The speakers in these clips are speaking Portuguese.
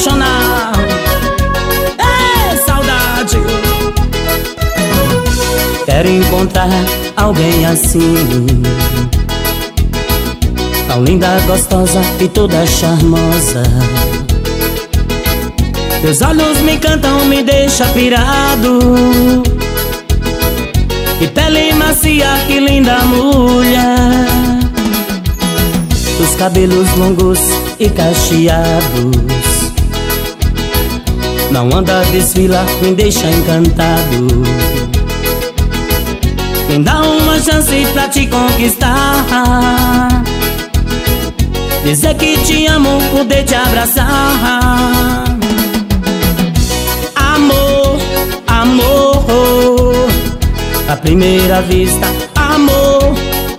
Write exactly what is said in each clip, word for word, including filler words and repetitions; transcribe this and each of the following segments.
apaixonar. É saudade. Quero encontrar alguém assim, tão linda, gostosa e toda charmosa. Teus olhos me encantam, me deixa pirado. Que pele macia, que linda mulher. Os cabelos longos e cacheados, não anda, desfila, me deixa encantado. Me dá uma chance pra te conquistar, dizer que te amo, poder te abraçar. Amor, amor, à primeira vista. Amor,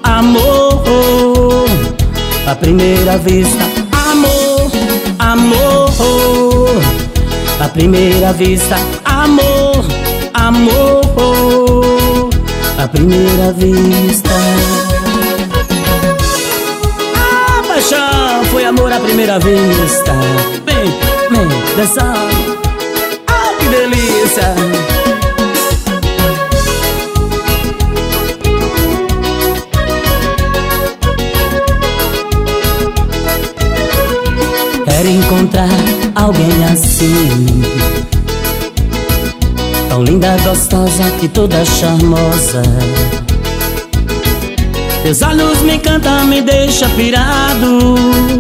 amor, à primeira vista. Amor, amor, à primeira vista. Amor, amor, à primeira vista. Ah, paixão, foi amor à primeira vista. Vem, vem, dançando. Ah, que delícia. Quero encontrar alguém assim, tão linda, gostosa e toda charmosa. Teus olhos me encantam, me deixa pirado.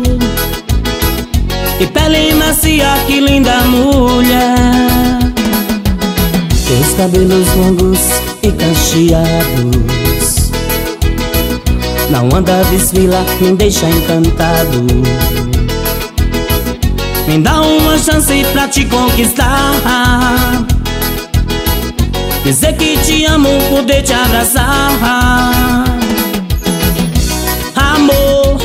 Que pele macia, que linda mulher. Teus cabelos longos e cacheados, não anda, desfila, me deixa encantado. Me dá uma chance pra te conquistar, dizer que te amo, poder te abraçar. Amor,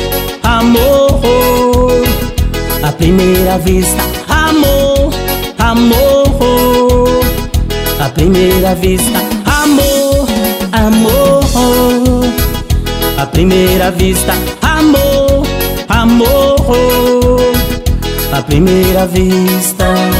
amor, à primeira vista. Amor, amor, à primeira vista. Amor, amor, à primeira vista. Amor, amor, à primeira vista.